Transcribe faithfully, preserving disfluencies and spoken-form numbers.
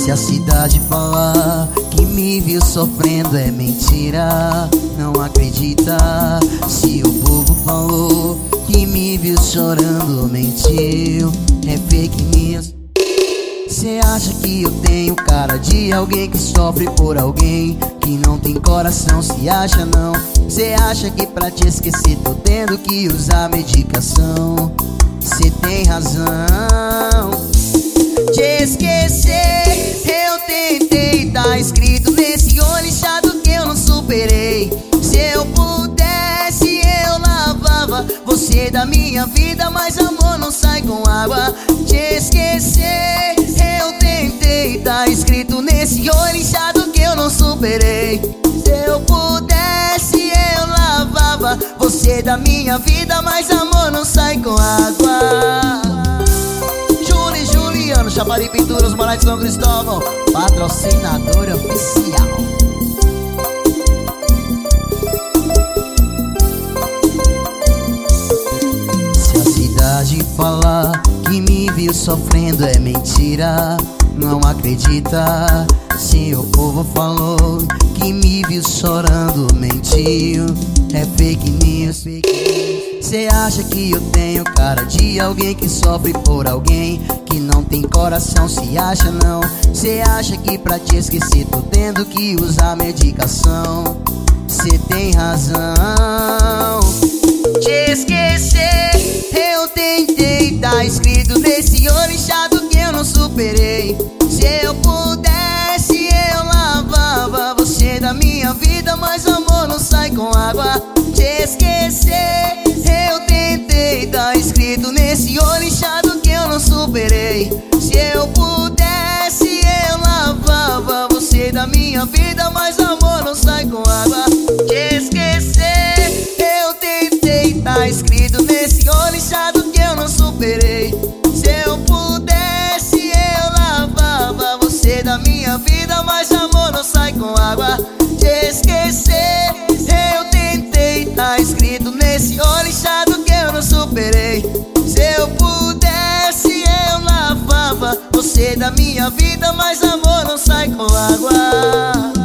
Se a cidade falar que me viu sofrendo é mentira, não acredita. Se o povo falou que me viu chorando, mentiu, é fake news. Cê acha que eu tenho cara de alguém que sofre por alguém, que não tem coração, se acha não. Cê acha que pra te esquecer tô tendo que usar medicação. Cê tem razão. Te esquecer eu tentei, tá escrito nesse olho inchado que eu não superei. Se eu pudesse eu lavava você da minha vida, mas amor não sai com água. Te esquecer eu tentei, tá escrito nesse olho inchado que eu não superei. Se eu pudesse eu lavava você da minha vida, mas amor não sai com água. Júlio e Juliano, Chapari Pinturas, Moraes de São Cristóvão, patrocinador oficial. Se a cidade falar que me viu sofrendo é mentira, não acredita. Se o povo falou que me viu chorando, mentiu, é fake news. Cê acha que eu tenho cara de alguém que sofre por alguém, que não tem coração, se acha não. Cê acha que pra te esquecer tô tendo que usar medicação. Cê tem razão. Te esquecer eu tentei, tá escrito nesse olho inchado que eu não superei. Se eu pudesse eu lavava você da minha vida, mas amor não sai com água. Te esquecer eu tentei, tá escrito nesse olho inchado que eu não superei. Se eu pudesse eu lavava você da minha vida, mas amor não sai com água. Te esquecer eu tentei, tá escrito nesse olho inchado que eu não superei. Se eu pudesse eu lavava você da minha vida, mas amor não sai com água. Te esquecer eu tentei, tá escrito nesse olho inchado que eu não superei. Se eu pudesse eu lavava você da minha vida, mas amor não sai com água.